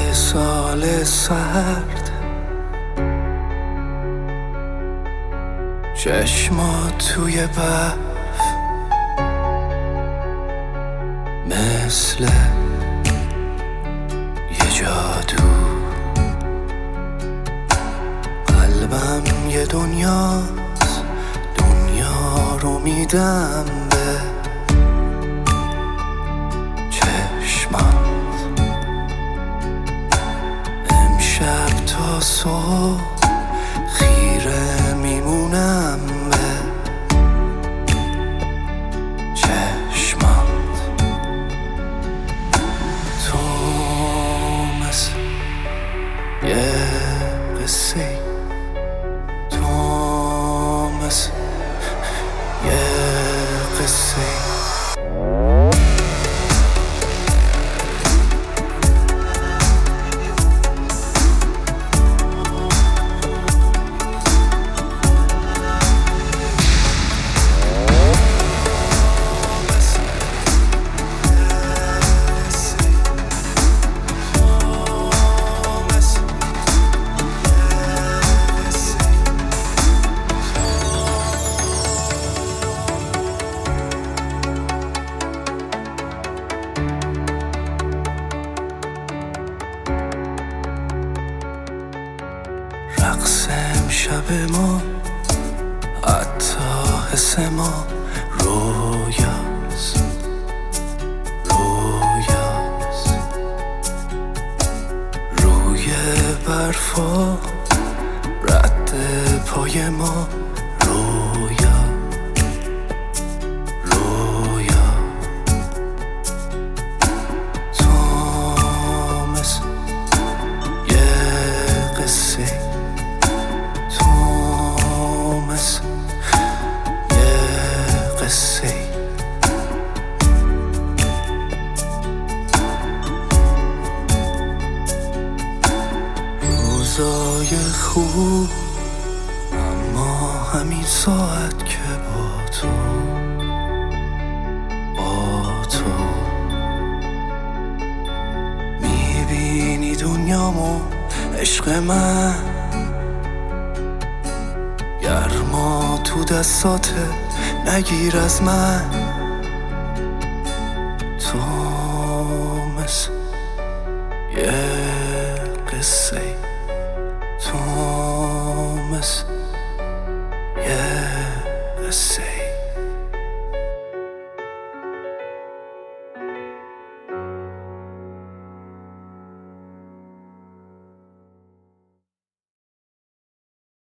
سال سرد، چشمات توی برف مثل یه جادو، قلبم یه دنیاست، دنیا رو میدم به چشمات. امشب تا صبح خیره میمونم به چشمات. تو مثل یه قصه، تو مثل یه قصه. رقص امشب ما، حتی حس ما رویاست، رویاست. روی برفا رد پای ما رویا، رویا. تو مثل یه قصه، مثل یه قصه. روزای خوب، اما همین ساعت که با تو، با تو میبینی دنیامو عشق من، گرما تو دستاته نگیر از من. تو مثل یه قصه، تو مثل